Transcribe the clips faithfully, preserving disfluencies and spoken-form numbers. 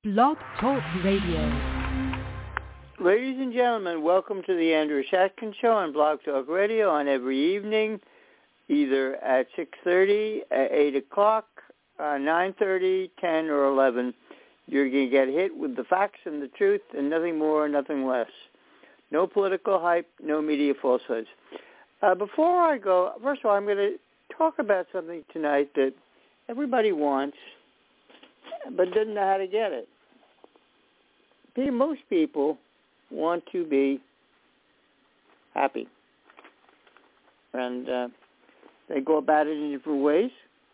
Blog Talk Radio. Ladies and gentlemen, welcome to the Andrew Shatkin Show on Blog Talk Radio on every evening, either at six thirty, at eight o'clock, uh, nine thirty, ten, or eleven. You're going to get hit with the facts and the truth and nothing more, nothing less. No political hype, no media falsehoods. Uh, before I go, first of all, I'm going to talk about something tonight that everybody wants but doesn't know how to get it. Most people want to be happy. And uh, they go about it in different ways,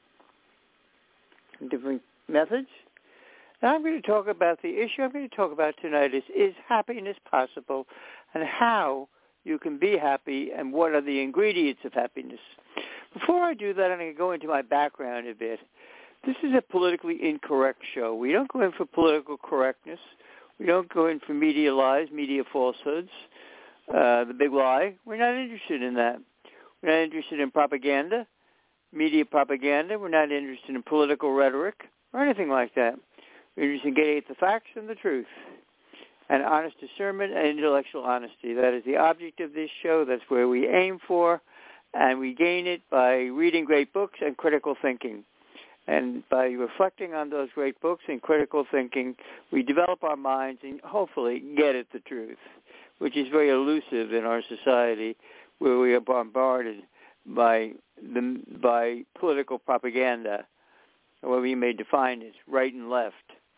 in different methods. Now I'm going to talk about the issue I'm going to talk about tonight is, is happiness possible, and how you can be happy, and what are the ingredients of happiness. Before I do that, I'm going to go into my background a bit. This is a politically incorrect show. We don't go in for political correctness. We don't go in for media lies, media falsehoods, uh, the big lie. We're not interested in that. We're not interested in propaganda, media propaganda. We're not interested in political rhetoric or anything like that. We're interested in getting at the facts and the truth, and honest discernment and intellectual honesty. That is the object of this show. That's where we aim for, and we gain it by reading great books and critical thinking. And by reflecting on those great books and critical thinking, we develop our minds and hopefully get at the truth, which is very elusive in our society, where we are bombarded by the by political propaganda, or whatever you may define as right and left.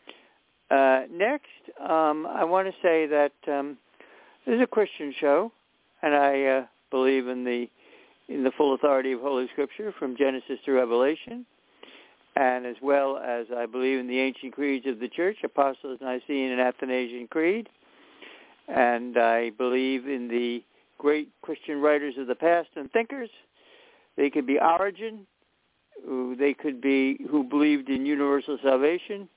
Uh, next, um, I want to say that um, this is a Christian show, and I uh, believe in the in the full authority of Holy Scripture from Genesis to Revelation. And as well as I believe in the ancient creeds of the Church, Apostles, Nicene, and Athanasian Creed. And I believe in the great Christian writers of the past and thinkers. They could be Origen, who they could be who believed in universal salvation,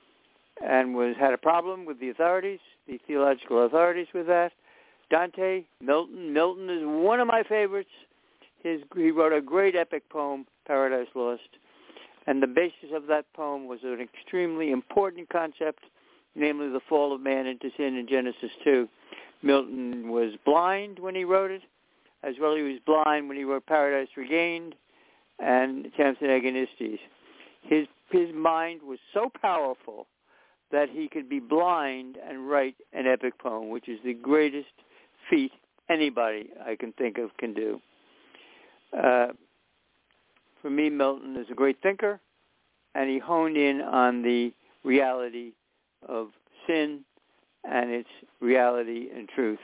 and was had a problem with the authorities, the theological authorities with that. Dante, Milton. Milton is one of my favorites. His he wrote a great epic poem, Paradise Lost. And the basis of that poem was an extremely important concept, namely the fall of man into sin in Genesis two. Milton was blind when he wrote it, as well he was blind when he wrote Paradise Regained and Samson Agonistes. His, his mind was so powerful that he could be blind and write an epic poem, which is the greatest feat anybody I can think of can do. Uh, For me, Milton is a great thinker, and he honed in on the reality of sin and its reality and truth.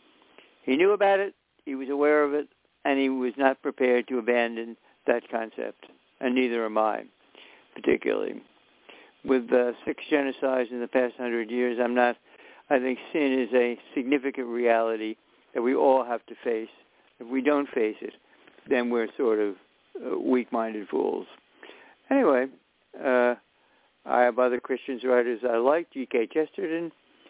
He knew about it, he was aware of it, and he was not prepared to abandon that concept, and neither am I, particularly. With uh, six genocides in the past hundred years, I'm not, I think sin is a significant reality that we all have to face. If we don't face it, then we're sort of Uh, weak-minded fools. Anyway, uh, I have other Christian writers I like, G K Chesterton,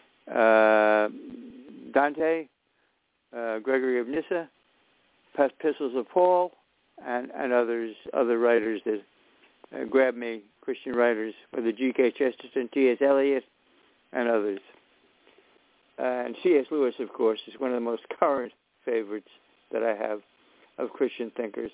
uh, Dante, uh, Gregory of Nyssa, Epistles of Paul, and, and others, other writers that uh, grab me, Christian writers, whether G K Chesterton, T S Eliot, and others. Uh, and C S Lewis, of course, is one of the most current favorites that I have of Christian thinkers.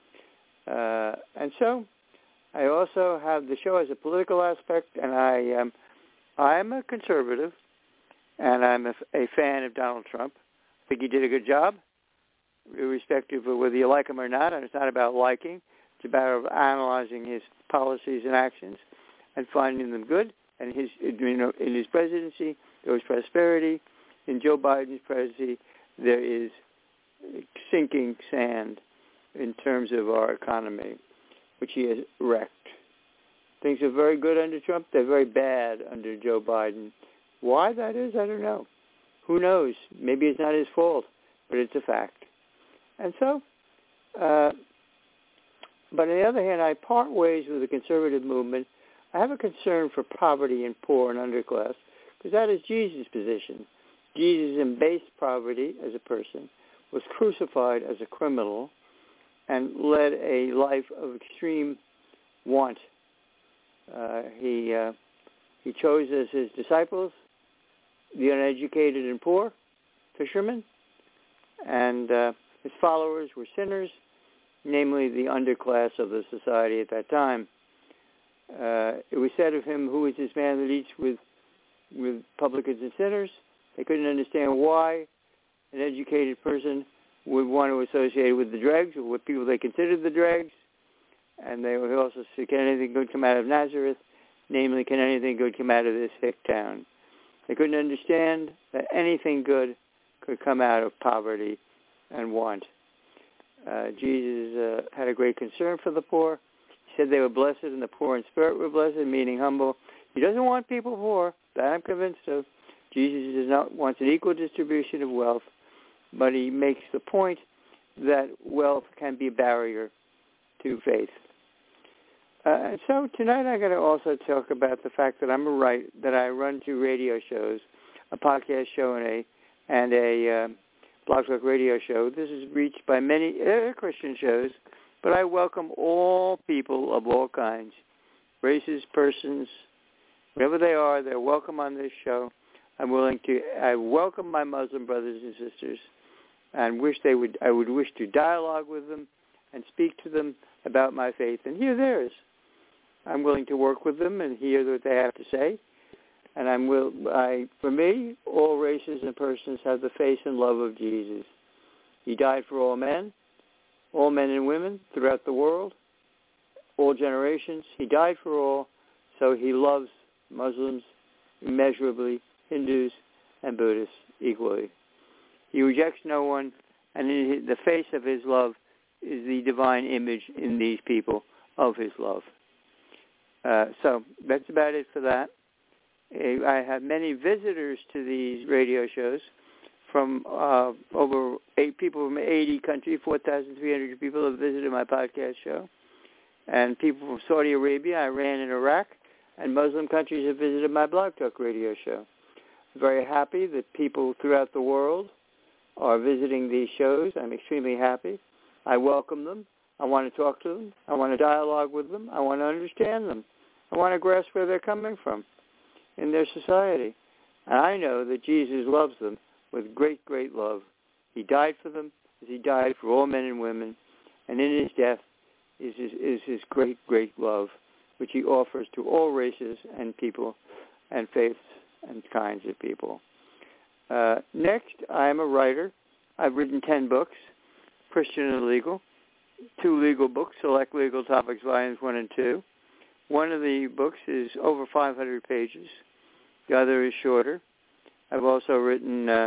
Uh, and so I also have the show as a political aspect, and I um, I'm a conservative, and I'm a, a fan of Donald Trump. I think he did a good job, irrespective of whether you like him or not. And it's not about liking. It's about analyzing his policies and actions and finding them good. And his, you know, in his presidency, there was prosperity. In Joe Biden's presidency, there is sinking sand in terms of our economy, which he has wrecked. Things are very good under Trump. They're very bad under Joe Biden. Why that is, I don't know. Who knows? Maybe it's not his fault, but it's a fact. And so, uh, but on the other hand, I part ways with the conservative movement. I have a concern for poverty and poor and underclass, because that is Jesus' position. Jesus embraced poverty as a person, was crucified as a criminal, and led a life of extreme want. Uh, he uh, He chose as his disciples the uneducated and poor, fishermen, and uh, his followers were sinners, namely the underclass of the society at that time. Uh, it was said of him, who is this man that eats with, with publicans and sinners? They couldn't understand why an educated person would want to associate with the dregs, or with people they considered the dregs. And they would also say, can anything good come out of Nazareth? Namely, can anything good come out of this hick town? They couldn't understand that anything good could come out of poverty and want. Uh, Jesus uh, had a great concern for the poor. He said they were blessed and the poor in spirit were blessed, meaning humble. He doesn't want people poor. That I'm convinced of. Jesus does not want an equal distribution of wealth, but he makes the point that wealth can be a barrier to faith. Uh, and so tonight I'm going to also talk about the fact that I'm a writer, that I run two radio shows, a podcast show and a and a uh, Blog Talk radio show. This is reached by many uh, Christian shows, but I welcome all people of all kinds, races, persons, whatever they are. They're welcome on this show. I'm willing to. I welcome my Muslim brothers and sisters, and wish they would. I would wish to dialogue with them and speak to them about my faith and hear theirs. I'm willing to work with them and hear what they have to say. And I'm will. I, for me, all races and persons have the face and love of Jesus. He died for all men, all men and women throughout the world, all generations. He died for all, so he loves Muslims immeasurably, Hindus and Buddhists equally. He rejects no one, and in the face of his love is the divine image in these people of his love. Uh, so that's about it for that. I have many visitors to these radio shows from uh, over eight people from eighty countries. four thousand three hundred people have visited my podcast show. And people from Saudi Arabia, Iran, and Iraq, and Muslim countries have visited my Blog Talk radio show. I'm very happy that people throughout the world are visiting these shows. I'm extremely happy. I welcome them. I want to talk to them. I want to dialogue with them. I want to understand them. I want to grasp where they're coming from in their society. And I know that Jesus loves them with great, great love. He died for them as he died for all men and women. And in his death is his, is his great, great love, which he offers to all races and people and faiths and kinds of people. Uh, next, I am a writer. I've written ten books, Christian and legal, two legal books, Select Legal Topics, Volumes one and two. One of the books is over five hundred pages. The other is shorter. I've also written uh,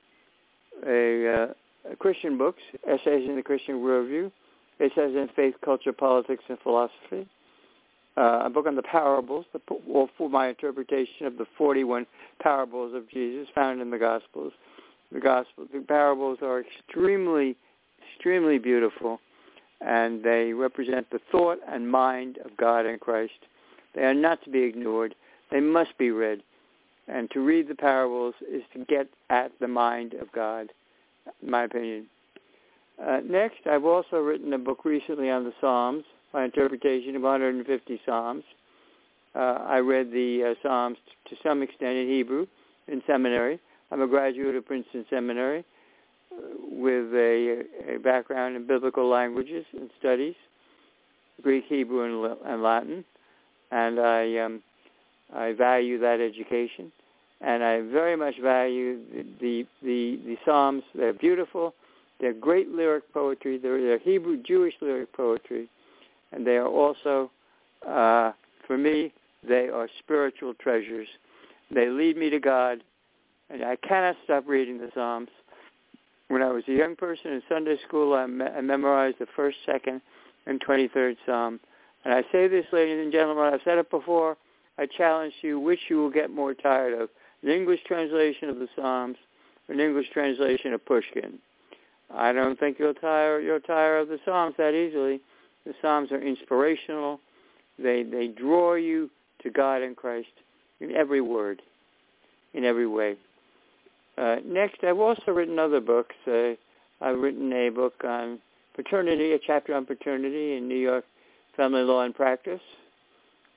a, uh, a Christian books, Essays in the Christian Worldview, Essays in Faith, Culture, Politics, and Philosophy. Uh, a book on the parables, the, well, for my interpretation of the forty-one parables of Jesus found in the Gospels. The Gospel, the parables are extremely, extremely beautiful, and they represent the thought and mind of God and Christ. They are not to be ignored. They must be read. And to read the parables is to get at the mind of God, in my opinion. Uh, next, I've also written a book recently on the Psalms, my interpretation of one hundred fifty Psalms. Uh, I read the uh, Psalms t- to some extent in Hebrew in seminary. I'm a graduate of Princeton Seminary with a, a background in biblical languages and studies, Greek, Hebrew, and, and Latin, and I um, I value that education, and I very much value the the, the, the Psalms. They're beautiful, they're great lyric poetry, they're, they're Hebrew Jewish lyric poetry, and they are also, uh, for me, they are spiritual treasures. They lead me to God, and I cannot stop reading the Psalms. When I was a young person in Sunday school, I, me- I memorized the first, second, and twenty-third Psalm. And I say this, ladies and gentlemen, I've said it before, I challenge you, which you will get more tired of, an English translation of the Psalms or an English translation of Pushkin. I don't think you'll tire, you'll tire of the Psalms that easily. The Psalms are inspirational. They, they draw you to God and Christ in every word, in every way. Uh, next, I've also written other books. Uh, I've written a book on paternity, a chapter on paternity in New York Family Law and Practice.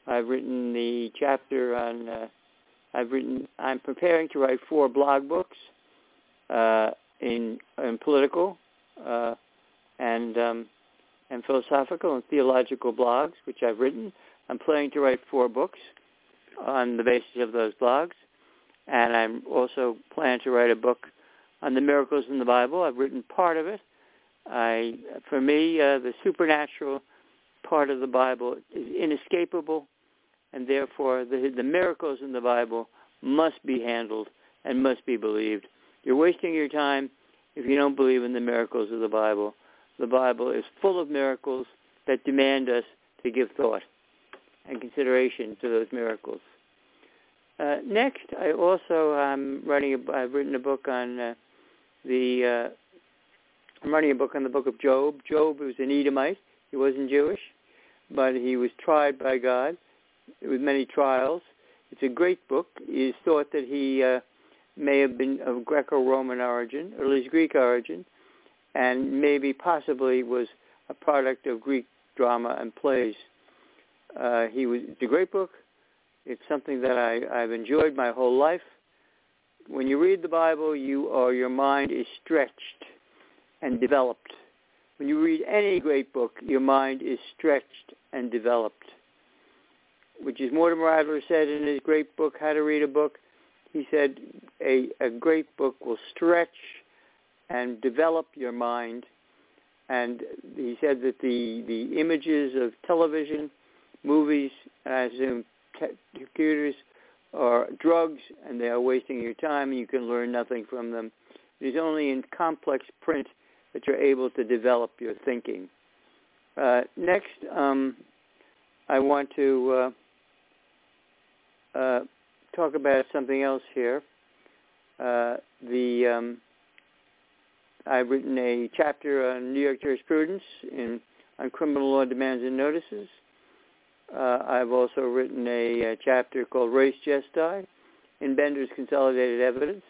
I've written the chapter on. Uh, I've written. I'm preparing to write four blog books uh, in in political uh, and um, and philosophical and theological blogs, which I've written. I'm planning to write four books on the basis of those blogs, and I'm also planning to write a book on the miracles in the Bible. I've written part of it. I, for me, uh, the supernatural part of the Bible is inescapable, and therefore the, the miracles in the Bible must be handled and must be believed. You're wasting your time if you don't believe in the miracles of the Bible. The Bible is full of miracles that demand us to give thought and consideration to those miracles. Uh, next, I also am running. A, I've written a book on uh, the. Uh, I'm writing a book on the book of Job. Job was an Edomite. He wasn't Jewish, but he was tried by God with many trials. It's a great book. It is thought that he uh, may have been of Greco-Roman origin, or at least Greek origin, and maybe possibly was a product of Greek drama and plays. Uh, he was. It's a great book. It's something that I, I've enjoyed my whole life. When you read the Bible, you or your mind is stretched and developed. When you read any great book, your mind is stretched and developed, which is Mortimer Adler said in his great book, How to Read a Book. He said a, a great book will stretch and develop your mind. And he said that the, the images of television, movies, and I assume te- computers are drugs, and they are wasting your time, and you can learn nothing from them. It is only in complex print that you're able to develop your thinking. Uh, next, um, I want to uh, uh, talk about something else here. Uh, the um, I've written a chapter on New York jurisprudence in, on criminal law demands and notices. Uh, I've also written a, a chapter called Res Gestae in Bender's Consolidated Evidence.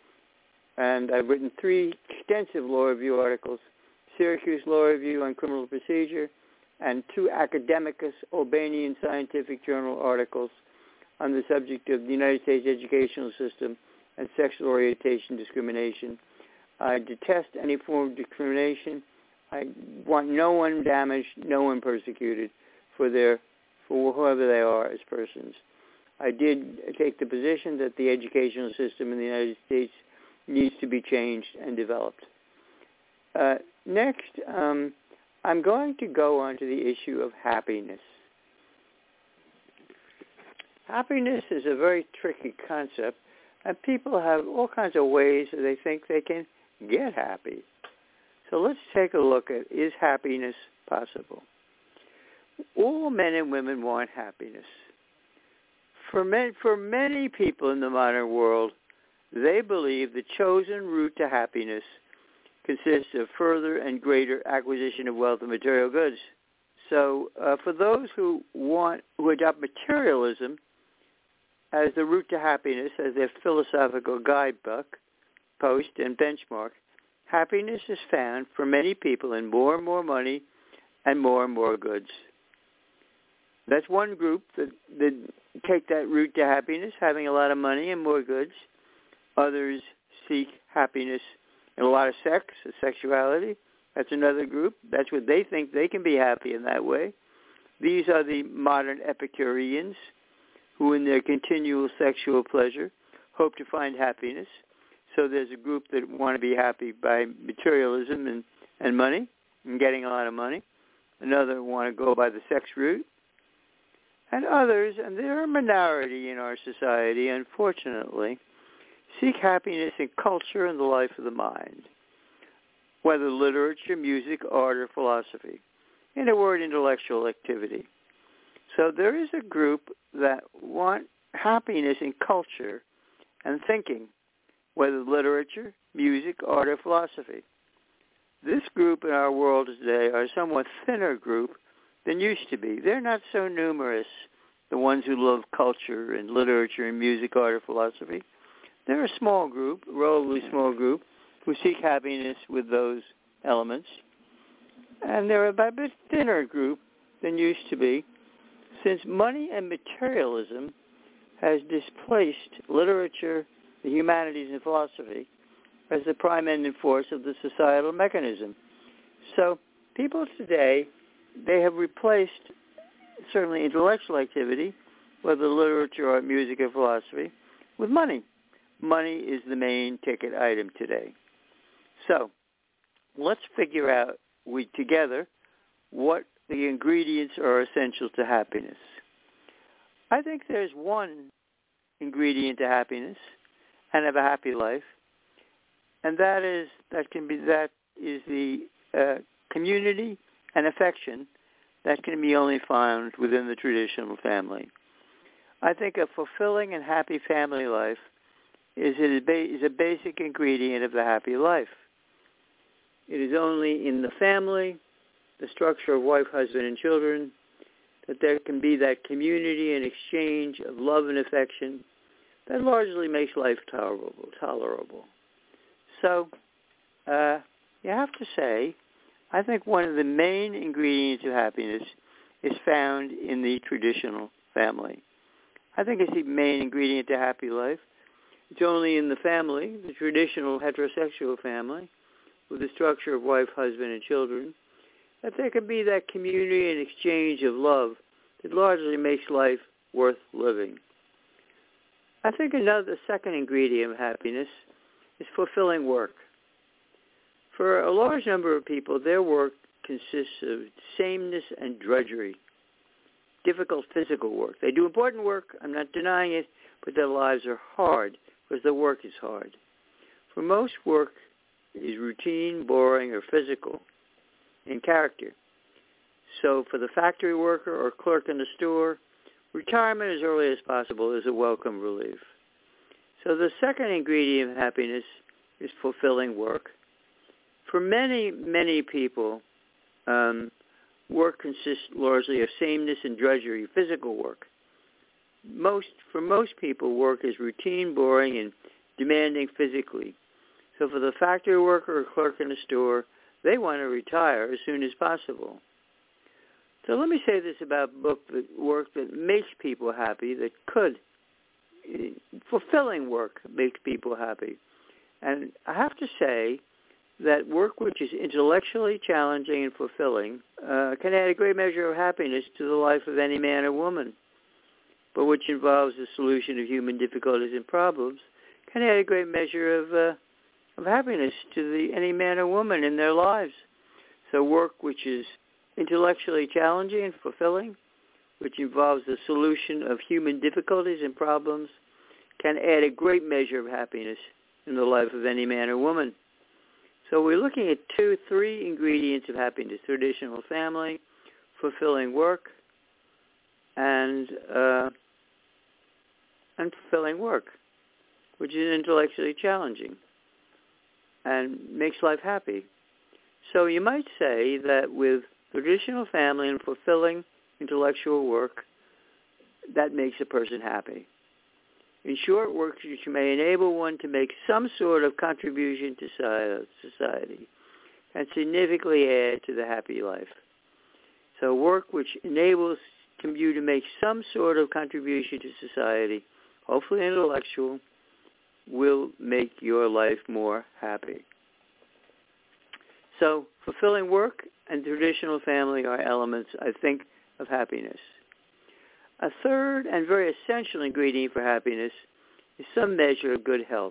And I've written three extensive law review articles, Syracuse Law Review on Criminal Procedure, and two Academicus Albanian Scientific Journal articles on the subject of the United States educational system and sexual orientation discrimination. I detest any form of discrimination. I want no one damaged, no one persecuted for their, for whoever they are as persons. I did take the position that the educational system in the United States needs to be changed and developed. Uh, next, um, I'm going to go on to the issue of happiness. Happiness is a very tricky concept, and people have all kinds of ways that they think they can get happy. So let's take a look at, is happiness possible? All men and women want happiness. For, men, for many people in the modern world, they believe the chosen route to happiness consists of further and greater acquisition of wealth and material goods. So uh, for those who want, who adopt materialism as the route to happiness, as their philosophical guidebook, post, and benchmark, happiness is found for many people in more and more money and more and more goods. That's one group that, that take that route to happiness, having a lot of money and more goods. Others seek happiness in a lot of sex, sexuality. That's another group. That's what they think they can be happy in that way. These are the modern Epicureans who in their continual sexual pleasure hope to find happiness. So there's a group that want to be happy by materialism and, and money and getting a lot of money. Another want to go by the sex route. And others, and they're a minority in our society, unfortunately, seek happiness in culture and the life of the mind, whether literature, music, art, or philosophy. In a word, intellectual activity. So there is a group that want happiness in culture and thinking, whether literature, music, art, or philosophy. This group in our world today are a somewhat thinner group than used to be. They're not so numerous, the ones who love culture and literature and music, art, or philosophy. They're a small group, a relatively small group, who seek happiness with those elements. And they're a bit thinner group than used to be, Since money and materialism has displaced literature, the humanities, and philosophy as the prime end and force of the societal mechanism. So people today, they have replaced certainly intellectual activity, whether literature or music or philosophy, with money. Money is the main ticket item today. So let's figure out we together what the ingredients are essential to happiness. I think there's one ingredient to happiness and of a happy life, and that is that can be that is the uh, community and affection that can be only found within the traditional family. I think a fulfilling and happy family life is a, is a basic ingredient of the happy life. It is only in the family, the structure of wife, husband, and children, that there can be that community and exchange of love and affection that largely makes life tolerable. tolerable. So uh, you have to say, I think one of the main ingredients of happiness is found in the traditional family. I think it's the main ingredient to happy life. It's only in the family, the traditional heterosexual family, with the structure of wife, husband, and children, that there can be that community and exchange of love that largely makes life worth living. I think another second ingredient of happiness is fulfilling work. For a large number of people, their work consists of sameness and drudgery, difficult physical work. They do important work, I'm not denying it, but their lives are hard because their work is hard. For most, work is routine, boring, or physical in character. So for the factory worker or clerk in the store, retirement as early as possible is a welcome relief. So the second ingredient of happiness is fulfilling work. For many, many people, um, work consists largely of sameness and drudgery, physical work. Most, for most people, work is routine, boring, and demanding physically. So for the factory worker or clerk in a store, they want to retire as soon as possible. So let me say this about book that work that makes people happy, that could. Fulfilling work makes people happy. And I have to say that work which is intellectually challenging and fulfilling uh, can add a great measure of happiness to the life of any man or woman, but which involves the solution of human difficulties and problems can add a great measure of uh, of happiness to the, any man or woman in their lives. So work which is intellectually challenging and fulfilling, which involves the solution of human difficulties and problems, can add a great measure of happiness in the life of any man or woman. So we're looking at two, three ingredients of happiness: traditional family, fulfilling work, and uh, and fulfilling work, which is intellectually challenging and makes life happy. So you might say that with traditional family and fulfilling intellectual work, that makes a person happy. In short, work which may enable one to make some sort of contribution to society and significantly add to the happy life. So work which enables you to make some sort of contribution to society, hopefully intellectual, will make your life more happy. So fulfilling work and traditional family are elements, I think, of happiness. A third and very essential ingredient for happiness is some measure of good health.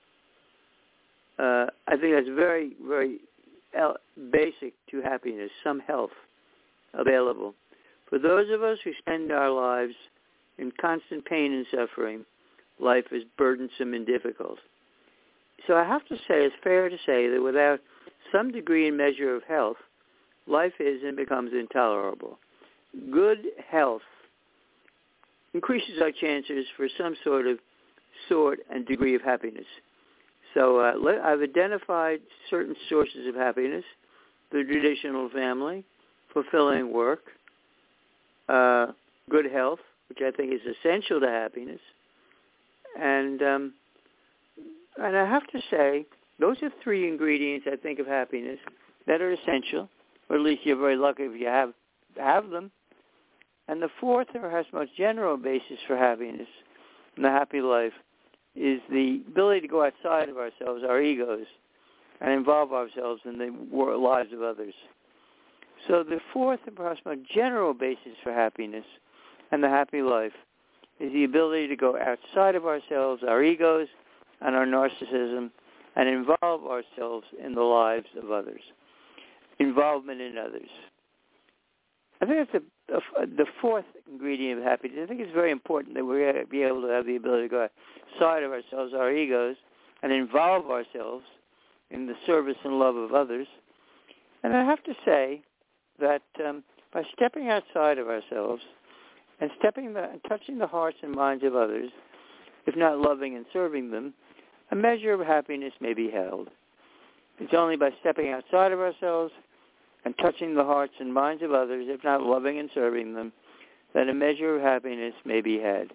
Uh, I think that's very, very basic to happiness, some health available. For those of us who spend our lives in constant pain and suffering, life is burdensome and difficult. So I have to say, it's fair to say that without some degree and measure of health, life is and becomes intolerable. Good health increases our chances for some sort of sort and degree of happiness. So uh, let, I've identified certain sources of happiness: the traditional family, fulfilling work, uh, good health, which I think is essential to happiness, and um, and I have to say, those are three ingredients, I think, of happiness that are essential, or at least you're very lucky if you have have them. And the fourth, or perhaps most general basis for happiness and the happy life is the ability to go outside of ourselves, our egos, and involve ourselves in the lives of others. So the fourth and perhaps most general basis for happiness and the happy life is the ability to go outside of ourselves, our egos, and our narcissism, and involve ourselves in the lives of others. Involvement in others. I think that's a, a, the fourth ingredient of happiness. I think it's very important that we be able to have the ability to go outside of ourselves, our egos, and involve ourselves in the service and love of others. And I have to say that um, by stepping outside of ourselves and stepping the, and touching the hearts and minds of others, if not loving and serving them, a measure of happiness may be held. It's only by stepping outside of ourselves and touching the hearts and minds of others, if not loving and serving them, that a measure of happiness may be had.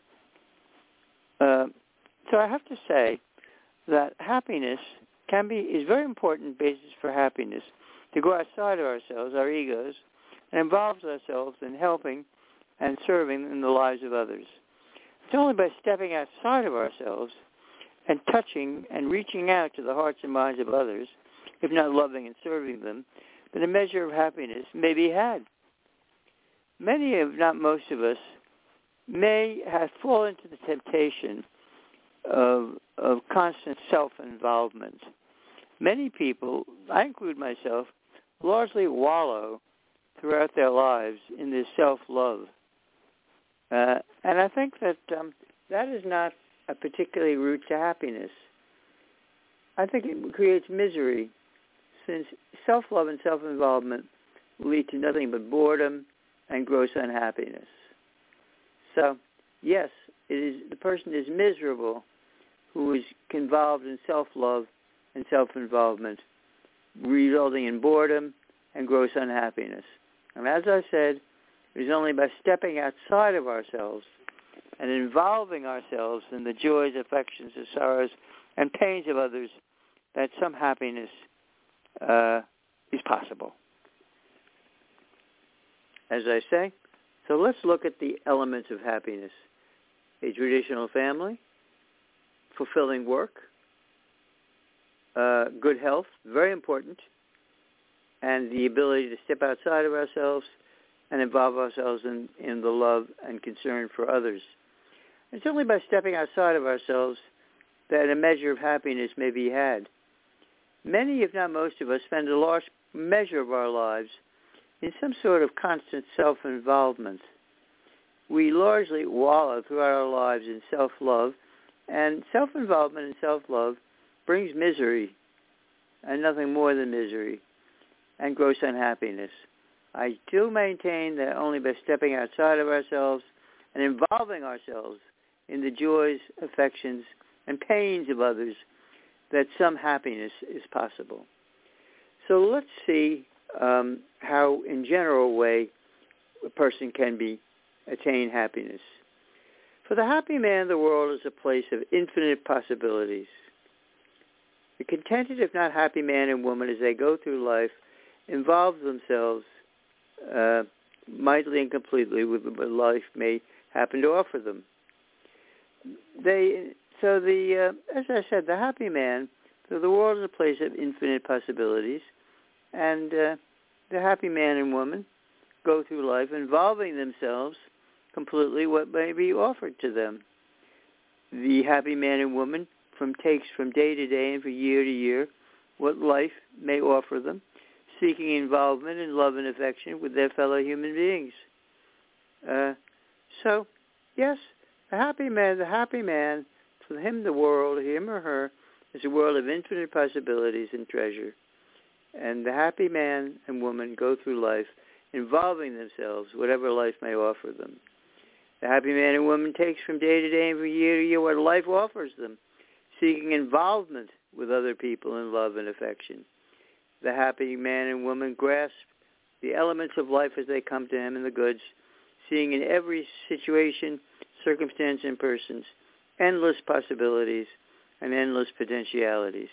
Uh, so I have to say that happiness can be is a very important basis for happiness, to go outside of ourselves, our egos, and involves ourselves in helping and serving in the lives of others. It's only by stepping outside of ourselves and touching and reaching out to the hearts and minds of others, if not loving and serving them, that a measure of happiness may be had. Many, if not most of us, may have fallen into the temptation of, of constant self-involvement. Many people, I include myself, largely wallow throughout their lives in this self-love. Uh, and I think that um, that is not a particularly route to happiness. I think it creates misery, since self-love and self-involvement lead to nothing but boredom and gross unhappiness. So, yes, it is the person is miserable who is involved in self-love and self-involvement, resulting in boredom and gross unhappiness. And as I said, it is only by stepping outside of ourselves and involving ourselves in the joys, affections, and sorrows and pains of others that some happiness uh, is possible. As I say, so let's look at the elements of happiness. A traditional family, fulfilling work, uh, good health, very important, and the ability to step outside of ourselves and involve ourselves in, in the love and concern for others. It's only by stepping outside of ourselves that a measure of happiness may be had. Many, if not most of us, spend a large measure of our lives in some sort of constant self-involvement. We largely wallow throughout our lives in self-love, and self-involvement and self-love brings misery, and nothing more than misery, and gross unhappiness. I do maintain that only by stepping outside of ourselves and involving ourselves in the joys, affections, and pains of others that some happiness is possible. So let's see um, how, in general way, a person can be attain happiness. For the happy man, the world is a place of infinite possibilities. The contented, if not happy man and woman, as they go through life, involve themselves uh, mightily and completely with what life may happen to offer them. They, so the, uh, as I said, the happy man, so the world is a place of infinite possibilities, and uh, the happy man and woman go through life involving themselves completely what may be offered to them. The happy man and woman from takes from day to day and from year to year what life may offer them, seeking involvement in love and affection with their fellow human beings. Uh, so, yes, the happy man, the happy man, for him the world, him or her, is a world of infinite possibilities and treasure. And the happy man and woman go through life involving themselves, whatever life may offer them. The happy man and woman takes from day to day and from year to year what life offers them, seeking involvement with other people in love and affection. The happy man and woman grasp the elements of life as they come to him in the goods, seeing in every situation, circumstance, and persons endless possibilities and endless potentialities.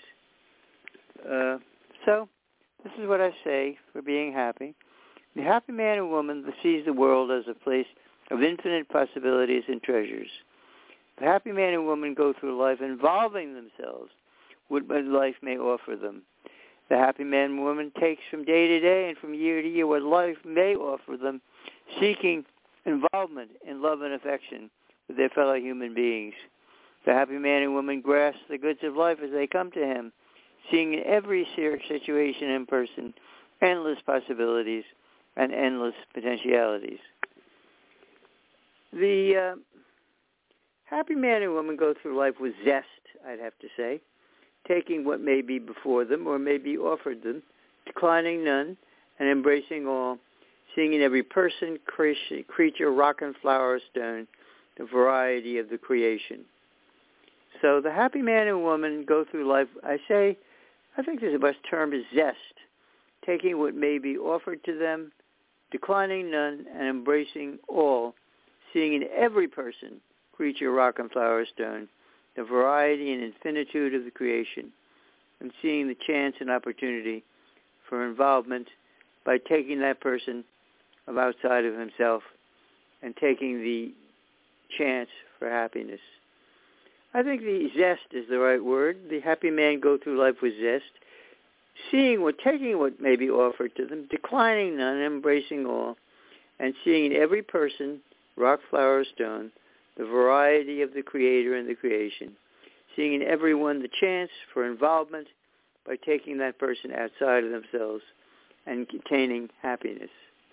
Uh, so, this is what I say for being happy. The happy man and woman sees the world as a place of infinite possibilities and treasures. The happy man and woman go through life involving themselves with what life may offer them. The happy man and woman takes from day to day and from year to year what life may offer them, seeking involvement in love and affection with their fellow human beings. The happy man and woman grasp the goods of life as they come to him, seeing in every situation and person endless possibilities and endless potentialities. The uh, happy man and woman go through life with zest, I'd have to say, taking what may be before them or may be offered them, declining none, and embracing all, seeing in every person, creature, rock and flower, stone, the variety of the creation. So the happy man and woman go through life, I say, I think the best term is zest, taking what may be offered to them, declining none, and embracing all, seeing in every person, creature, rock and flower, stone, the variety and infinitude of the creation, and seeing the chance and opportunity for involvement by taking that person of outside of himself and taking the chance for happiness. I think the zest is the right word. The happy man go through life with zest, seeing what, taking what may be offered to them, declining none, embracing all, and seeing in every person, rock, flower, stone, the variety of the Creator and the creation, seeing in everyone the chance for involvement by taking that person outside of themselves and containing happiness.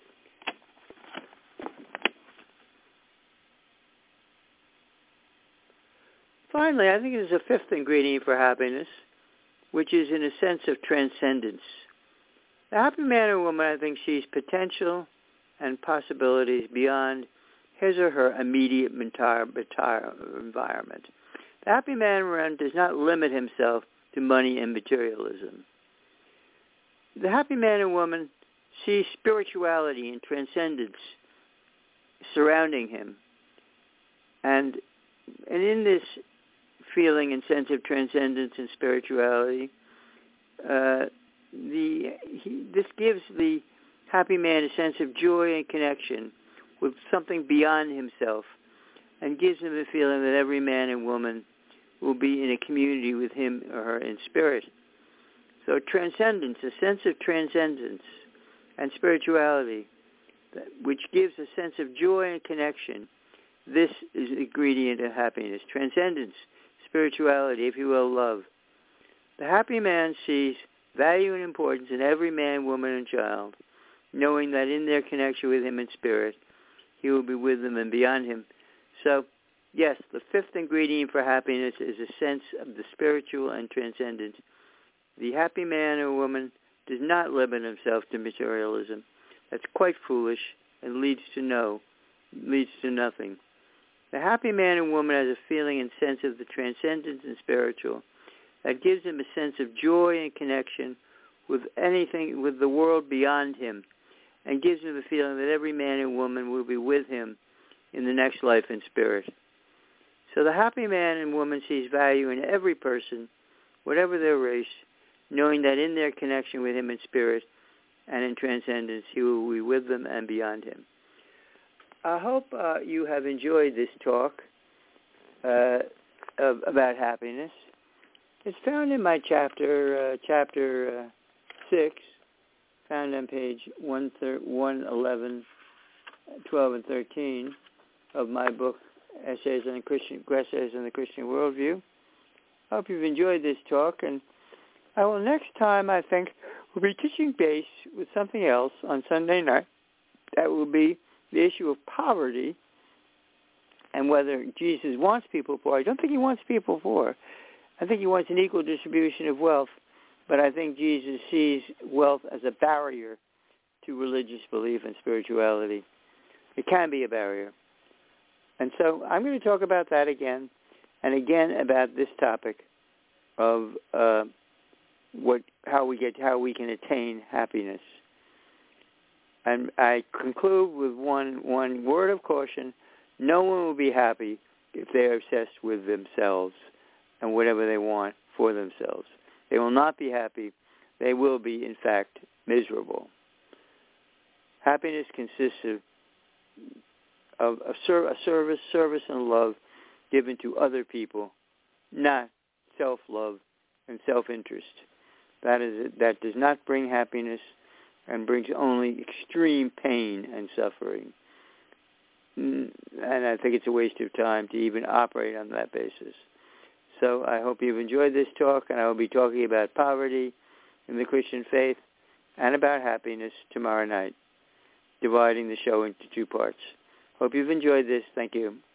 Finally, I think there's a fifth ingredient for happiness, which is in a sense of transcendence. The happy man or woman, I think, sees potential and possibilities beyond his or her immediate environment. The happy man or woman does not limit himself to money and materialism. The happy man or woman sees spirituality and transcendence surrounding him. And, and in this feeling and sense of transcendence and spirituality, uh, the he, this gives the happy man a sense of joy and connection with something beyond himself, and gives him the feeling that every man and woman will be in a community with him or her in spirit. So transcendence, a sense of transcendence and spirituality, that, which gives a sense of joy and connection, this is the ingredient of happiness. Transcendence, spirituality, if you will, love. The happy man sees value and importance in every man, woman, and child, knowing that in their connection with him in spirit, he will be with them and beyond him. So, yes, the fifth ingredient for happiness is a sense of the spiritual and transcendent. The happy man or woman does not limit himself to materialism. That's quite foolish and leads to no, leads to nothing. The happy man and woman has a feeling and sense of the transcendent and spiritual that gives him a sense of joy and connection with anything, with the world beyond him, and gives him the feeling that every man and woman will be with him in the next life in spirit. So the happy man and woman sees value in every person, whatever their race, knowing that in their connection with him in spirit and in transcendence, he will be with them and beyond him. I hope uh, you have enjoyed this talk uh, of, about happiness. It's found in my chapter, uh, chapter uh, six, found on page one eleven, twelve, and thirteen of my book, Essays on the Christian, Essays on the Christian Worldview. I hope you've enjoyed this talk, and I will next time, I think, will be teaching base with something else on Sunday night. That will be the issue of poverty and whether Jesus wants people poor. I don't think he wants people poor. I think he wants an equal distribution of wealth, but I think Jesus sees wealth as a barrier to religious belief and spirituality. It can be a barrier. And so I'm going to talk about that again, and again about this topic of uh, what, how we get, how we can attain happiness. And I conclude with one one word of caution: no one will be happy if they are obsessed with themselves and whatever they want for themselves. They will not be happy. They will be, in fact, miserable. Happiness consists of of a, ser- a service, service and love given to other people, not self-love and self-interest. That is that does not bring happiness and brings only extreme pain and suffering. And I think it's a waste of time to even operate on that basis. So I hope you've enjoyed this talk, and I will be talking about poverty in the Christian faith and about happiness tomorrow night, dividing the show into two parts. Hope you've enjoyed this. Thank you.